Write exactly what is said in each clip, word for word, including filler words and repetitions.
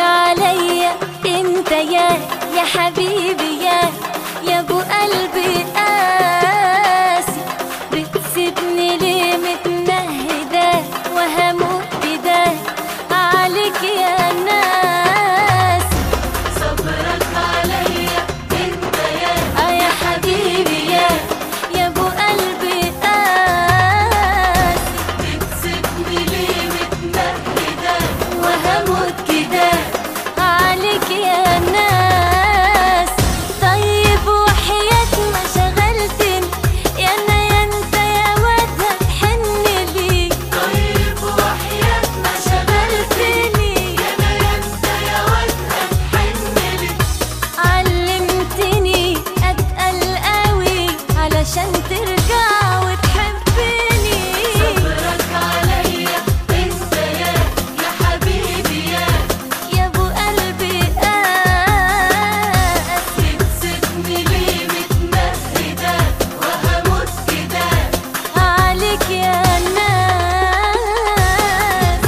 عليا انت يا يا حبيبي يا يا ابو قلبي قاسي، بتسيبني ليه متنهدة وهموت كده عليك يا ناس. صبرك عليا انت يا اه يا حبيبي يا يا ابو قلبي قاسي، بتسيبني ليه متنهدة وهموت كده عليك يا ناس. طيب وحياة ما شغلتني يا انا يا انت يا واد هتحن لي. طيب وحياة ما شغلتني يا انا يا انت يا واد هتحن لي. علمتني اتقل قوي علشان ترجع وتحبني. صبرك عليا انت يا يا حبيبي يا يا ابو قلبي قاسي، بتسيبني ليه متنهدة وهموت كده عليك يا ناس.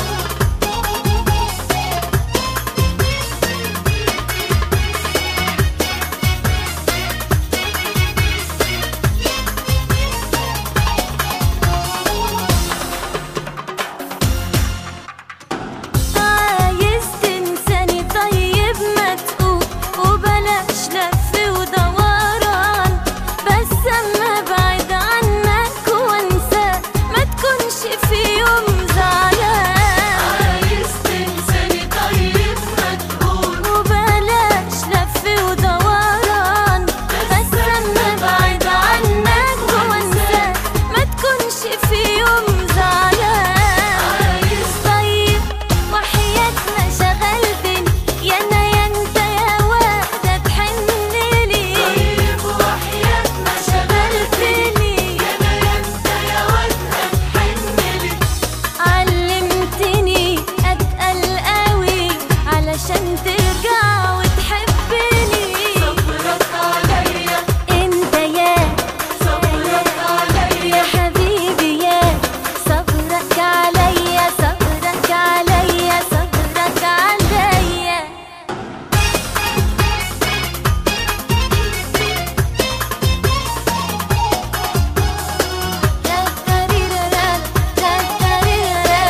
عايز تنساني طيب ما تقول وبلاش لف ودوران، بس اما ابعد عنك وانساك ما تكونش في يوم زعلان. عايز تنساني طيب ما تقول وبلاش لف ودوران، بس اما ابعد عنك وانساك ما تكونش في يوم زعلان. طيب وحياة ما شغلتني يا انا يا انت يا واد هتحن لي. طيب وحياة ما شغلتني يا انا يا انت يا واد هتحن لي. علمتني اتقل قوي علشان ترجع وتحبني. صبرك عليا انت يا صبرك عليا يا حبيبي يا صبرك عليا صبرك عليا صبرك عليا. لا تريرا لا تريرا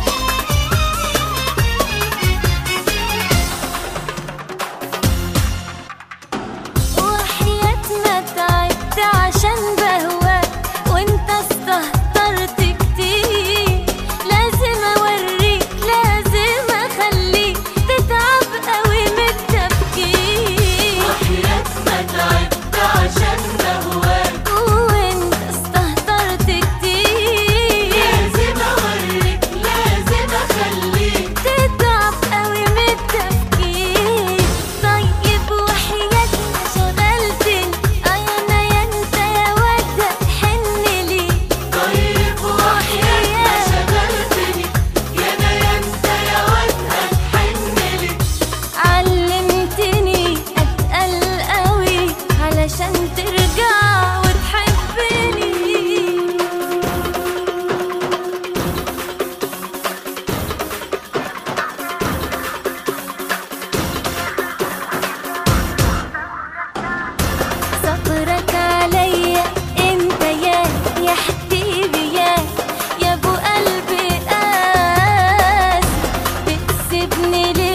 وحياة ما تعبت عشان بهواك وانت استهترت كتير، لازم اوريك لازم اخليك تتعب قوي من التفكير. وحياة ما تعبت عشان بهواك وانت استهترت كتير، لازم اوريك لازم اخليك تتعب قوي من التفكير. طيب وحياة ما شغلتني اه يا انا يا انت يا واد هتحن لي. طيب وحياة ما شغلتني يا انا يا انت يا واد هتحن لي. علمتني اتقل قوي علشان ترجع وتحبني. صبرك عليا انت يا يا حبيبي يا يا ابو قلبي قاسي، بتسيبني ليه